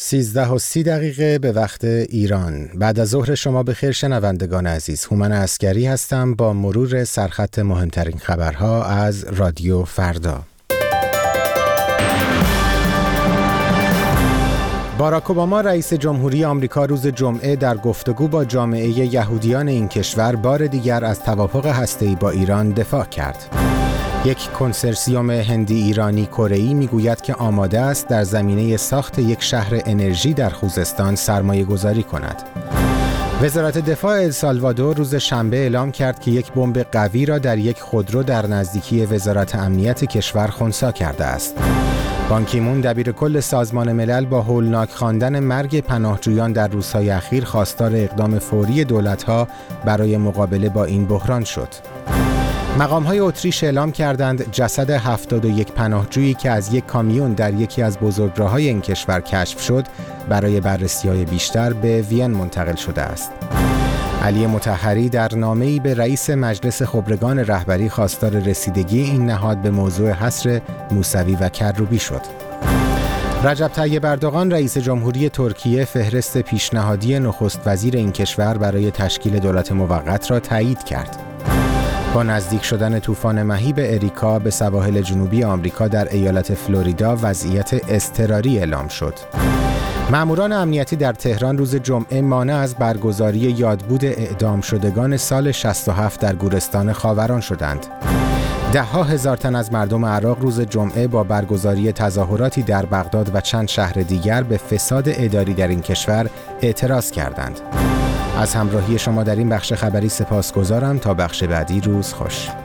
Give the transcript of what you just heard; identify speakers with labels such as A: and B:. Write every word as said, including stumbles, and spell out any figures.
A: سیزده و سی دقیقه به وقت ایران. بعد از ظهر شما بخیر شنوندگان عزیز. هومن عسگری هستم با مرور سرخط مهمترین خبرها از رادیو فردا. باراک اوباما رئیس جمهوری آمریکا روز جمعه در گفتگو با جامعه یهودیان این کشور بار دیگر از توافق هسته‌ای با ایران دفاع کرد. یک کنسرسیوم هندی ایرانی کره‌ای میگوید که آماده است در زمینه ساخت یک شهر انرژی در خوزستان سرمایه گذاری کند. وزارت دفاع السالوادور روز شنبه اعلام کرد که یک بمب قوی را در یک خودرو در نزدیکی وزارت امنیت کشور خنثی کرده است. بان کی مون دبیر کل سازمان ملل با هولناک خواندن مرگ پناهجویان در روزهای اخیر خواستار اقدام فوری دولت‌ها برای مقابله با این بحران شد. مقام‌های اتریش اعلام کردند جسد هفتاد و یک پناهجویی که از یک کامیون در یکی از بزرگراه‌های این کشور کشف شد برای بررسی‌های بیشتر به وین منتقل شده است. علی مطهری در نامه‌ای به رئیس مجلس خبرگان رهبری خواستار رسیدگی این نهاد به موضوع حصر موسوی و کروبی شد. رجب طیب اردوغان رئیس جمهوری ترکیه فهرست پیشنهادی نخست وزیر این کشور برای تشکیل دولت موقت را تایید کرد. با نزدیک شدن طوفان مهیب اریکا به سواحل جنوبی آمریکا در ایالت فلوریدا وضعیت اضطراری اعلام شد. ماموران امنیتی در تهران روز جمعه مانع از برگزاری یادبود اعدام شدگان سال شصت و هفت در گورستان خاوران شدند. ده ها هزار تن از مردم عراق روز جمعه با برگزاری تظاهراتی در بغداد و چند شهر دیگر به فساد اداری در این کشور اعتراض کردند. از همراهی شما در این بخش خبری سپاسگزارم. تا بخش بعدی روز خوش.